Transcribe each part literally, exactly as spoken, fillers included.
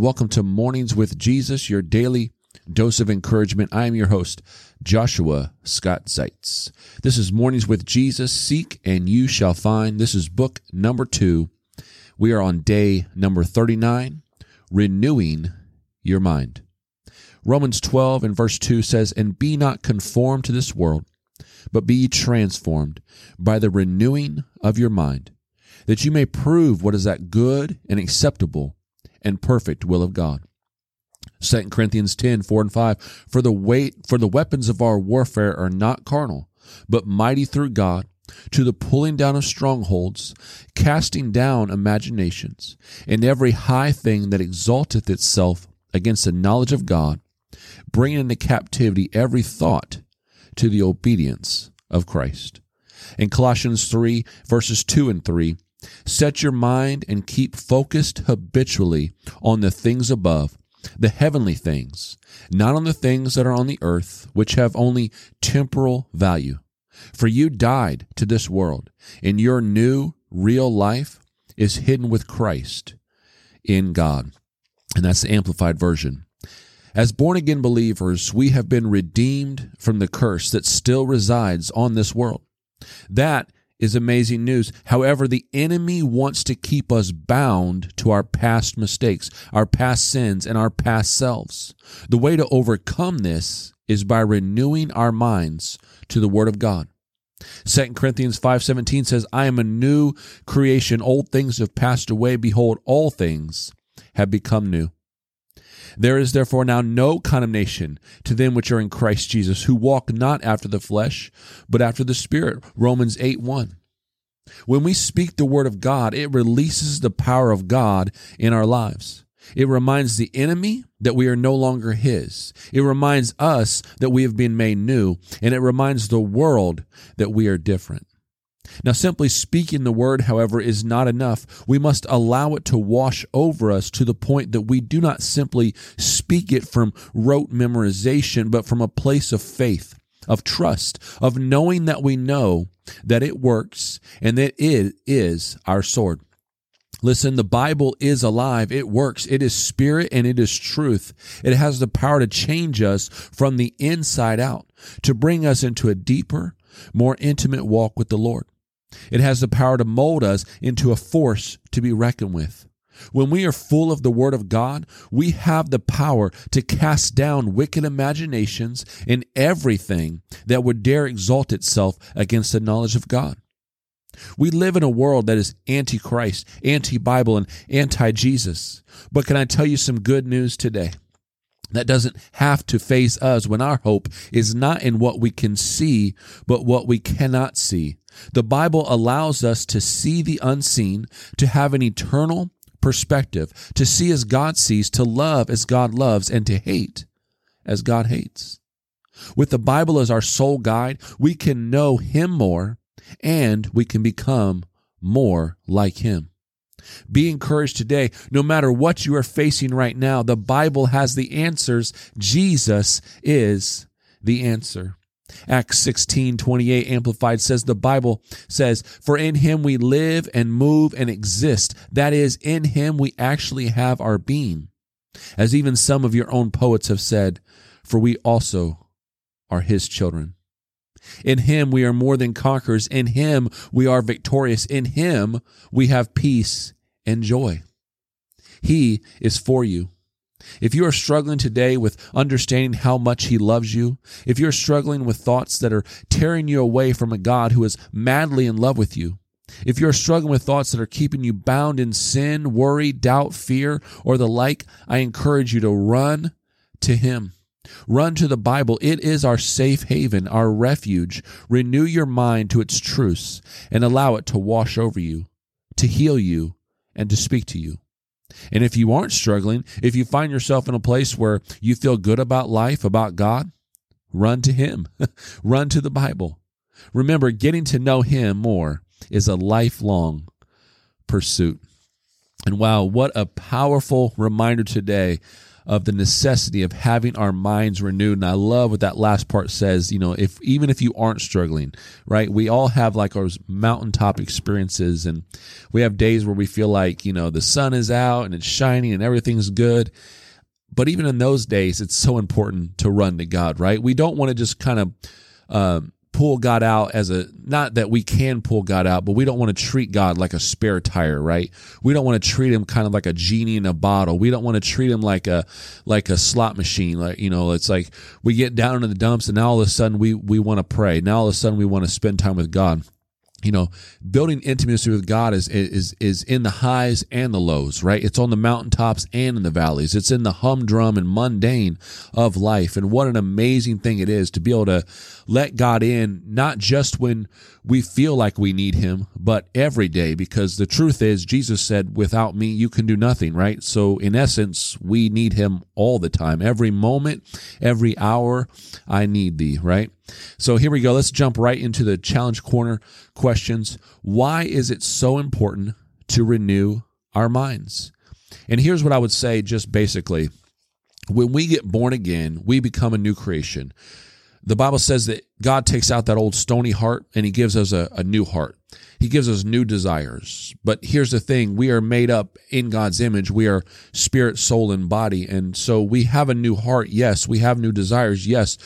welcome to Mornings with Jesus, your daily dose of encouragement. I am your host, Joshua Scott Zeitz. This is Mornings with Jesus, Seek and You Shall Find. This is book number two. We are on day number thirty-nine, Renewing Your Mind. Romans twelve and verse two says, "And be not conformed to this world, but be ye transformed by the renewing of your mind, that you may prove what is that good and acceptable and perfect will of God." Second Corinthians ten, four and five, For the weight, for the weapons of our warfare are not carnal, but mighty through God, to the pulling down of strongholds, casting down imaginations, and every high thing that exalteth itself against the knowledge of God, bringing into captivity every thought to the obedience of Christ. In Colossians three, verses two and three, Set your mind and keep focused habitually on the things above, the heavenly things, not on the things that are on the earth, which have only temporal value. For you died to this world, and your new, real life is hidden with Christ in God. And that's the Amplified Version. As born-again believers, we have been redeemed from the curse that still resides on this world. That is amazing news. However, the enemy wants to keep us bound to our past mistakes, our past sins, and our past selves. The way to overcome this is by renewing our minds to the Word of God. Second Corinthians five seventeen says, "I am a new creation. Old things have passed away. Behold, all things have become new. There is therefore now no condemnation to them which are in Christ Jesus, who walk not after the flesh, but after the Spirit." Romans eight one. When we speak the word of God, it releases the power of God in our lives. It reminds the enemy that we are no longer his. It reminds us that we have been made new, and it reminds the world that we are different. Now, simply speaking the word, however, is not enough. We must allow it to wash over us to the point that we do not simply speak it from rote memorization, but from a place of faith, of trust, of knowing that we know that it works and that it is our sword. Listen, the Bible is alive. It works. It is spirit and it is truth. It has the power to change us from the inside out, to bring us into a deeper, more intimate walk with the Lord. It has the power to mold us into a force to be reckoned with. When we are full of the Word of God, we have the power to cast down wicked imaginations and everything that would dare exalt itself against the knowledge of God. We live in a world that is anti-Christ, anti-Bible, and anti-Jesus. But can I tell you some good news today? That doesn't have to face us when our hope is not in what we can see, but what we cannot see. The Bible allows us to see the unseen, to have an eternal perspective, to see as God sees, to love as God loves, and to hate as God hates. With the Bible as our sole guide, we can know Him more, and we can become more like Him. Be encouraged today. No matter what you are facing right now, the Bible has the answers. Jesus is the answer. Acts sixteen twenty-eight Amplified says, the Bible says, "For in Him we live and move and exist." That is, in Him we actually have our being. As even some of your own poets have said, "For we also are His children." In Him we are more than conquerors. In Him we are victorious. In Him we have peace and joy. He is for you. If you are struggling today with understanding how much He loves you, if you're struggling with thoughts that are tearing you away from a God who is madly in love with you, if you're struggling with thoughts that are keeping you bound in sin, worry, doubt, fear, or the like, I encourage you to run to Him. Run to the Bible. It is our safe haven, our refuge. Renew your mind to its truths and allow it to wash over you, to heal you, and to speak to you. And if you aren't struggling, if you find yourself in a place where you feel good about life, about God, run to Him. Run to the Bible. Remember, getting to know Him more is a lifelong pursuit. And wow, what a powerful reminder today of the necessity of having our minds renewed. And I love what that last part says, you know, if even if you aren't struggling, right? We all have like our mountaintop experiences, and we have days where we feel like, you know, the sun is out and it's shining and everything's good. But even in those days, it's so important to run to God, right? We don't want to just kind of um, pull God out as a, not that we can pull God out, but we don't want to treat God like a spare tire, right? We don't want to treat him kind of like a genie in a bottle. We don't want to treat him like a, like a slot machine. Like, you know, it's like we get down in the dumps and now all of a sudden we, we want to pray. Now all of a sudden we want to spend time with God. You know, building intimacy with God is is is in the highs and the lows, right? It's on the mountaintops and in the valleys. It's in the humdrum and mundane of life. And what an amazing thing it is to be able to let God in, not just when we feel like we need him, but every day. Because the truth is, Jesus said, without me, you can do nothing, right? So in essence, we need him all the time. Every moment, every hour, I need thee, right? So here we go. Let's jump right into the challenge corner questions. Why is it so important to renew our minds? And here's what I would say just basically. When we get born again, we become a new creation. The Bible says that God takes out that old stony heart and he gives us a, a new heart. He gives us new desires. But here's the thing. We are made up in God's image. We are spirit, soul, and body. And so we have a new heart. Yes. We have new desires. Yes.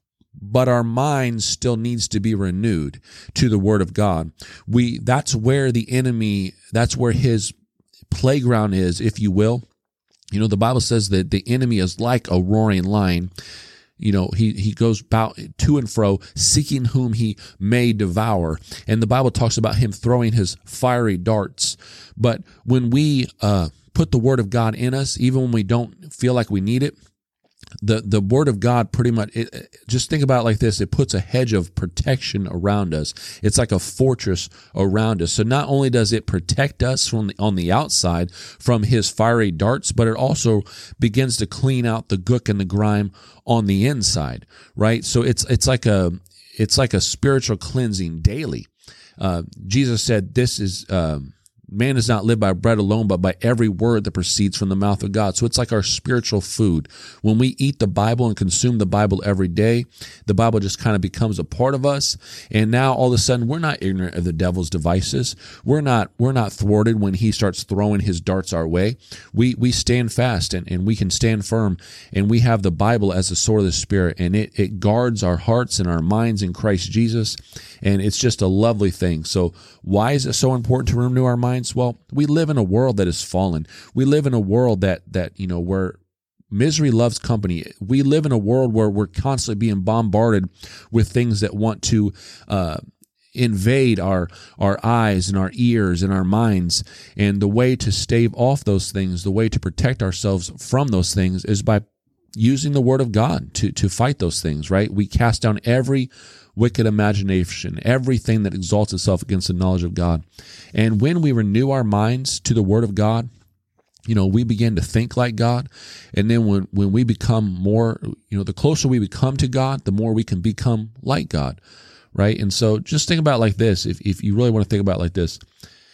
But our mind still needs to be renewed to the Word of God. We that's where the enemy, that's where his playground is, if you will. You know, the Bible says that the enemy is like a roaring lion. You know, he, he goes about to and fro, seeking whom he may devour. And the Bible talks about him throwing his fiery darts. But when we uh, put the Word of God in us, even when we don't feel like we need it, The the Word of God pretty much, it, just think about it like this, it puts a hedge of protection around us. It's like a fortress around us. So not only does it protect us from the, on the outside from his fiery darts, but it also begins to clean out the gook and the grime on the inside, right? So it's it's like a it's like a spiritual cleansing daily. Uh, Jesus said this is... Um, Man does not live by bread alone, but by every word that proceeds from the mouth of God. So it's like our spiritual food. When we eat the Bible and consume the Bible every day, the Bible just kind of becomes a part of us. And now all of a sudden, we're not ignorant of the devil's devices. We're not we're not thwarted when he starts throwing his darts our way. We we stand fast and, and we can stand firm. And we have the Bible as the sword of the Spirit. And it, it guards our hearts and our minds in Christ Jesus. And it's just a lovely thing. So why is it so important to renew our minds? Well, we live in a world that is fallen. We live in a world that, that, you know, where misery loves company. We live in a world where we're constantly being bombarded with things that want to, uh, invade our, our eyes and our ears and our minds. And the way to stave off those things, the way to protect ourselves from those things is by using the Word of God to, to fight those things, right? We cast down every wicked imagination, everything that exalts itself against the knowledge of God. And when we renew our minds to the Word of God, you know, we begin to think like God. And then when, when we become more, you know, the closer we become to God, the more we can become like God, right? And so just think about it like this. If, if you really want to think about it like this,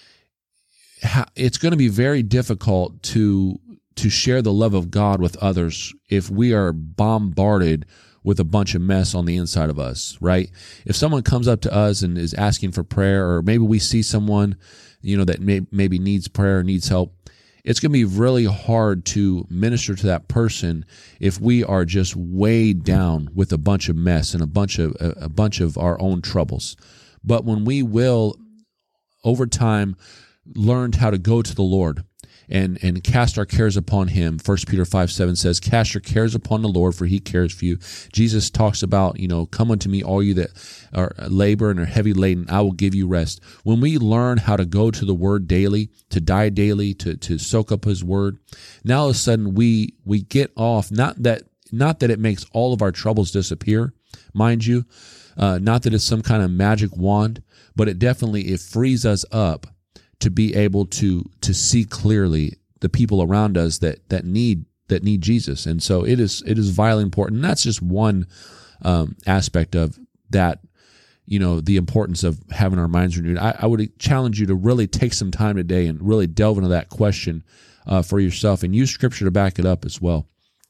it's going to be very difficult to, to share the love of God with others if we are bombarded with a bunch of mess on the inside of us, right? If someone comes up to us and is asking for prayer, or maybe we see someone, you know, that may, maybe needs prayer or needs help, it's going to be really hard to minister to that person if we are just weighed down with a bunch of mess and a bunch of a, a bunch of our own troubles. But when we will, over time, learn how to go to the Lord and and cast our cares upon him. First Peter five seven says, cast your cares upon the Lord, for he cares for you. Jesus talks about, you know, come unto me, all you that are labor and are heavy laden, I will give you rest. When we learn how to go to the Word daily, to die daily, to to soak up his Word, now all of a sudden we we get off, not that not that it makes all of our troubles disappear, mind you, uh, not that it's some kind of magic wand, but it definitely, it frees us up to be able to to see clearly the people around us that that need that need Jesus. And so it is it is vitally important. And that's just one um, aspect of that, you know, the importance of having our minds renewed. I, I would challenge you to really take some time today and really delve into that question uh, for yourself and use Scripture to back it up as well.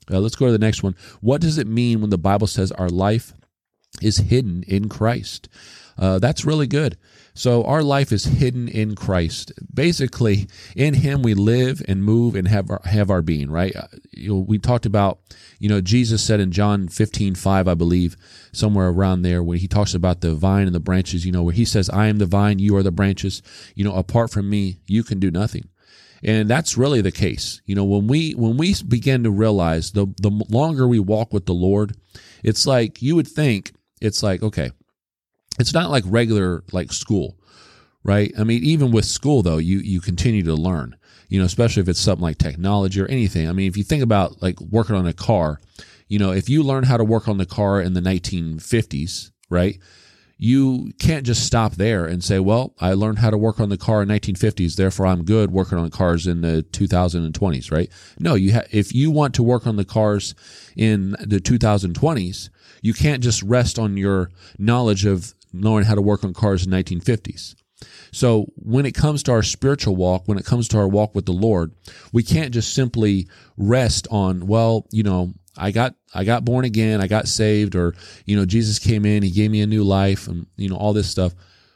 Uh, let's go to the next one. What does it mean when the Bible says our life is hidden in Christ? Uh, that's really good. So our life is hidden in Christ. Basically, in Him we live and move and have our, have our being, right? Uh, you know, we talked about, you know, Jesus said in John fifteen five, I believe, somewhere around there, when He talks about the vine and the branches, you know, where He says, I am the vine, you are the branches. You know, apart from me, you can do nothing. And that's really the case. You know, when we when we begin to realize the the longer we walk with the Lord, it's like you would think, it's like, okay, it's not like regular like school, right? I mean, even with school though, you you continue to learn, you know, especially if it's something like technology or anything. I mean, if you think about like working on a car, you know, if you learn how to work on the car in the nineteen fifties, right? You can't just stop there and say, well, I learned how to work on the car in nineteen fifties, therefore I'm good working on cars in the two thousand twenties, right? No, you ha- if you want to work on the cars in the two thousand twenties, you can't just rest on your knowledge of knowing how to work on cars in nineteen fifties. So when it comes to our spiritual walk, when it comes to our walk with the Lord, we can't just simply rest on, well, you know, I got I got born again, I got saved, or, you know, Jesus came in, He gave me a new life, and, you know, all this stuff.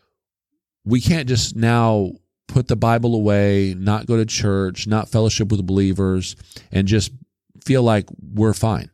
We can't just now put the Bible away, not go to church, not fellowship with believers, and just feel like we're fine.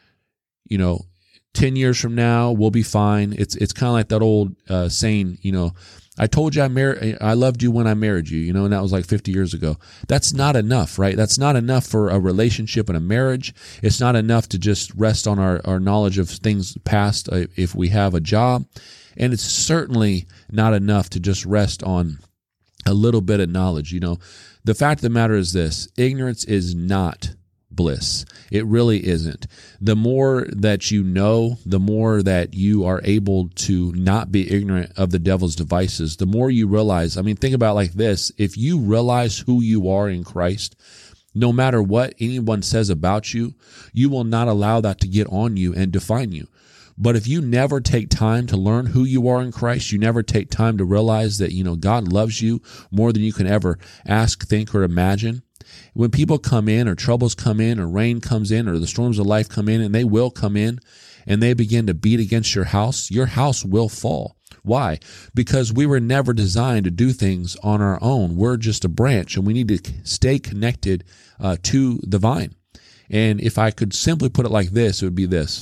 You know, ten years from now, we'll be fine. It's it's kind of like that old uh, saying, you know, I told you I mar- I loved you when I married you, you know, and that was like fifty years ago. That's not enough, right? That's not enough for a relationship and a marriage. It's not enough to just rest on our, our knowledge of things past uh, if we have a job. And it's certainly not enough to just rest on a little bit of knowledge. You know, the fact of the matter is this: ignorance is not bliss. It really isn't. The more that you know, the more that you are able to not be ignorant of the devil's devices, the more you realize. I mean, think about it like this. If you realize who you are in Christ, no matter what anyone says about you, you will not allow that to get on you and define you. But if you never take time to learn who you are in Christ, you never take time to realize that, you know, God loves you more than you can ever ask, think, or imagine. When people come in, or troubles come in, or rain comes in, or the storms of life come in, and they will come in, and they begin to beat against your house, your house will fall. Why? Because we were never designed to do things on our own. We're just a branch, and we need to stay connected uh, to the vine. And if I could simply put it like this, it would be this: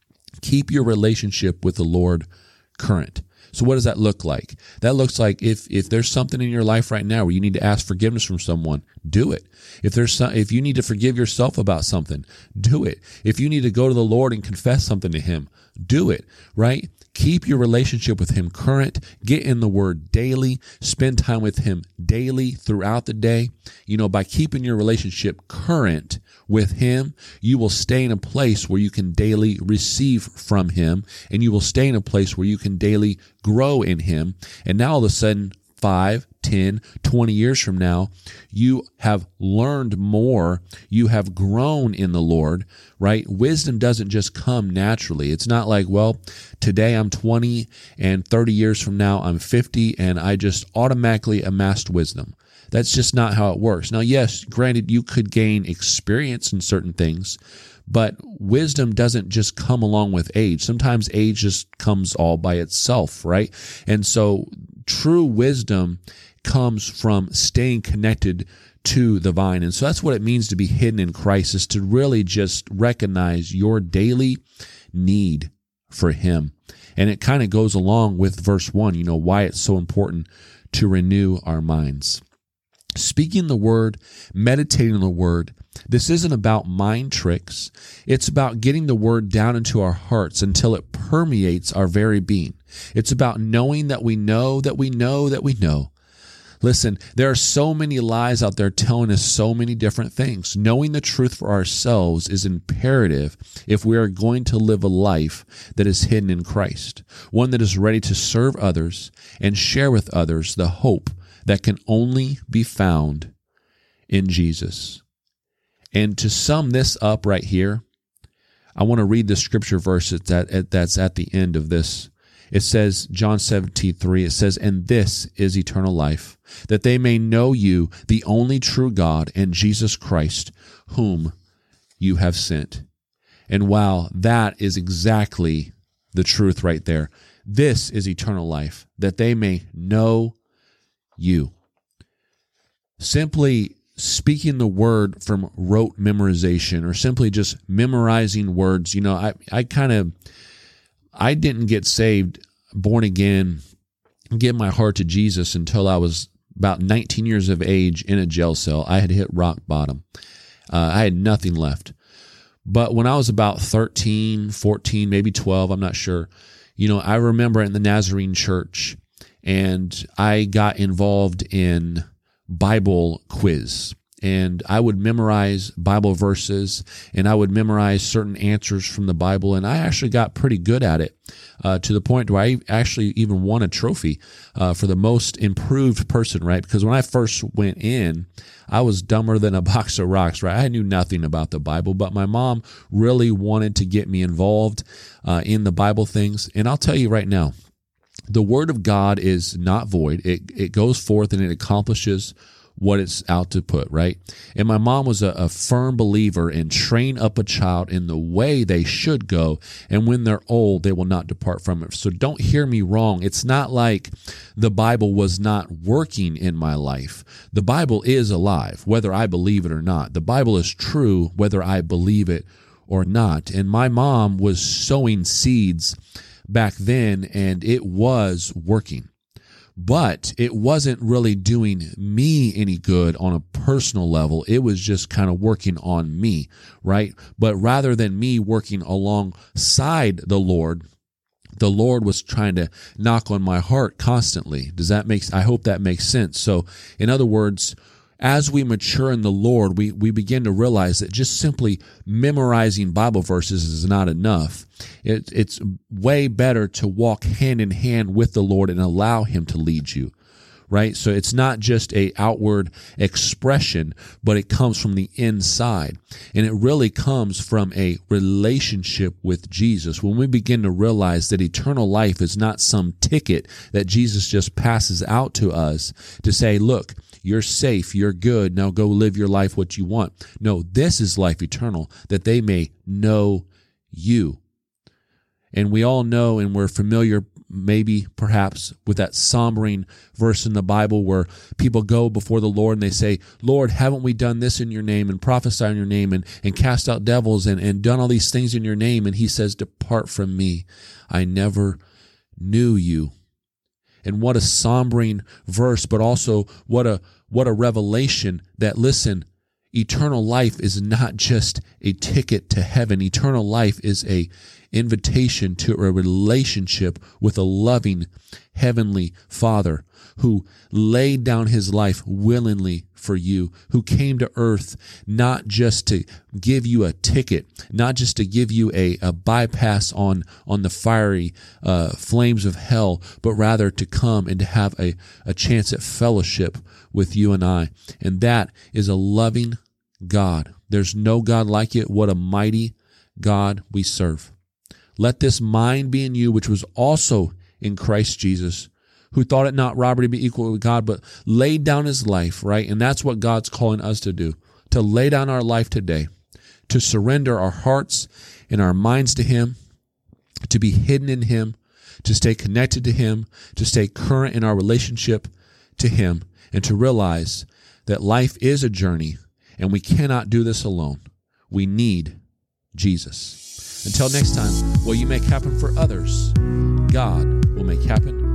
keep your relationship with the Lord current. So what does that look like? That looks like if if there's something in your life right now where you need to ask forgiveness from someone, do it. If there's some, if you need to forgive yourself about something, do it. If you need to go to the Lord and confess something to Him, do it, right? Keep your relationship with Him current. Get in the Word daily. Spend time with Him daily throughout the day. You know, by keeping your relationship current with Him, you will stay in a place where you can daily receive from Him, and you will stay in a place where you can daily grow in Him. And now all of a sudden, five, ten, twenty years from now, you have learned more. You have grown in the Lord, right? Wisdom doesn't just come naturally. It's not like, well, today I'm twenty and thirty years from now I'm fifty and I just automatically amassed wisdom. That's just not how it works. Now, yes, granted, you could gain experience in certain things, but wisdom doesn't just come along with age. Sometimes age just comes all by itself, right? And so true wisdom comes from staying connected to the vine. And so that's what it means to be hidden in Christ, is to really just recognize your daily need for Him. And it kind of goes along with verse one, you know, why it's so important to renew our minds. Speaking the Word, meditating on the Word, this isn't about mind tricks. It's about getting the Word down into our hearts until it permeates our very being. It's about knowing that we know that we know that we know. Listen, there are so many lies out there telling us so many different things. Knowing the truth for ourselves is imperative if we are going to live a life that is hidden in Christ, one that is ready to serve others and share with others the hope that can only be found in Jesus. And to sum this up right here, I want to read the scripture verse that's at, that's at the end of this. It says, John seventeen three, it says, "And this is eternal life, that they may know you, the only true God, and Jesus Christ, whom you have sent. And wow, that is exactly the truth right there. This is eternal life, that they may know you. Simply speaking the word from rote memorization, or simply just memorizing words. You know, I, I kind of, I didn't get saved, born again, give my heart to Jesus until I was about nineteen years of age in a jail cell. I had hit rock bottom. Uh, I had nothing left. But when I was about thirteen, fourteen, maybe twelve, I'm not sure, you know, I remember in the Nazarene church, and I got involved in Bible quiz. And I would memorize Bible verses, and I would memorize certain answers from the Bible, and I actually got pretty good at it, uh, to the point where I actually even won a trophy uh, for the most improved person, right? Because when I first went in, I was dumber than a box of rocks, right? I knew nothing about the Bible, but my mom really wanted to get me involved uh, in the Bible things. And I'll tell you right now, the Word of God is not void. It, it goes forth and it accomplishes what it's out to put, right? And my mom was a, a firm believer in train up a child in the way they should go, and when they're old, they will not depart from it. So don't hear me wrong. It's not like the Bible was not working in my life. The Bible is alive, whether I believe it or not. The Bible is true, whether I believe it or not. And my mom was sowing seeds back then, and it was working. But it wasn't really doing me any good on a personal level. It was just kind of working on me, right? But rather than me working alongside the Lord, the Lord was trying to knock on my heart constantly. Does that make, I hope that makes sense. So in other words, as we mature in the Lord, we, we begin to realize that just simply memorizing Bible verses is not enough. It, it's way better to walk hand in hand with the Lord and allow Him to lead you, right? So it's not just a outward expression, but it comes from the inside. And it really comes from a relationship with Jesus. When we begin to realize that eternal life is not some ticket that Jesus just passes out to us to say, look, you're safe, you're good, now go live your life what you want. No, this is life eternal, that they may know you. And we all know, and we're familiar maybe perhaps with that sombering verse in the Bible where people go before the Lord and they say, Lord, haven't we done this in your name and prophesied in your name and, and cast out devils and, and done all these things in your name? And he says, depart from me. I never knew you. And what a sombering verse, but also what a what a revelation that, listen, eternal life is not just a ticket to heaven. Eternal life is a invitation to a relationship with a loving heavenly Father who laid down his life willingly for you, who came to earth not just to give you a ticket, not just to give you a, a bypass on, on the fiery uh, flames of hell, but rather to come and to have a, a chance at fellowship with you and I. And that is a loving God. There's no God like it. What a mighty God we serve. Let this mind be in you, which was also in Christ Jesus, who thought it not robbery to be equal with God, but laid down his life, right? And that's what God's calling us to do, to lay down our life today, to surrender our hearts and our minds to him, to be hidden in him, to stay connected to him, to stay current in our relationship to him, and to realize that life is a journey, and we cannot do this alone. We need Jesus. Until next time, what you make happen for others, God will make happen